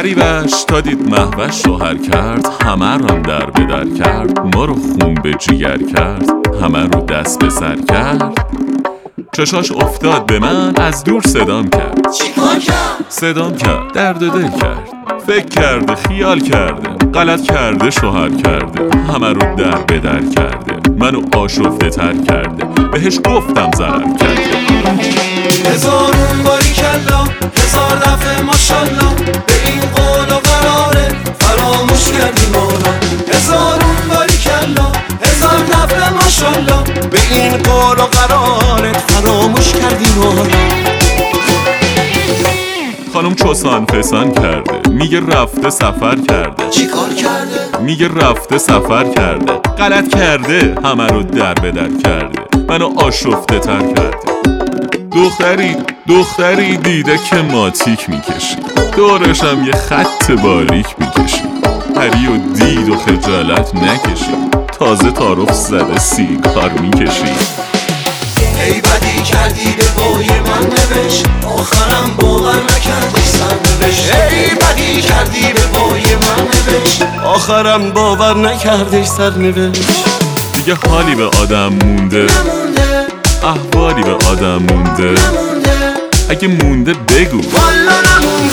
غریبش تا دید محوش شوهر کرد، همه ران در به در کرد، ما رو خون به جیگر کرد، همه رو دست به سر کرد. چشاش افتاد به من، از دور صدام کرد. چیکار کرد؟ صدام کرد، درد دل کرد. فکر کرده، خیال کرده، غلط کرده، شوهر کرده، همه رو در به در کرده، منو آشفته تر کرده، بهش گفتم ضرر کرده. هزارون باری کلا، هزار دفعه ماشالله، به این قول و قراره فراموش کردی ما را. هزارون باری کلا، هزار دفعه ماشالله، به این قول و قراره فراموش کردی ما را. خانم چوسان پسان کرده، میگه رفته سفر کرده. چیکار کرده؟ میگه رفته سفر کرده، غلط کرده، همه رو در به در کرده، منو آشفته تر کرده. دختری دیده که ماتیک میکشی، دورشم یه خط باریک میکشی، هری و دید و خجالت نکشی، تازه تعارف زده سیگار میکشی. ای بدی کردی به بای من نوشت، آخرم باور نکردی سرنوشت. ای بدی کردی به بای من نوشت، آخرم باور نکردی سرنوشت. دیگه حالی به آدم مونده، نمونده، احوالی به آدم مونده، نمونده، اگه مونده بگو والا نمونده.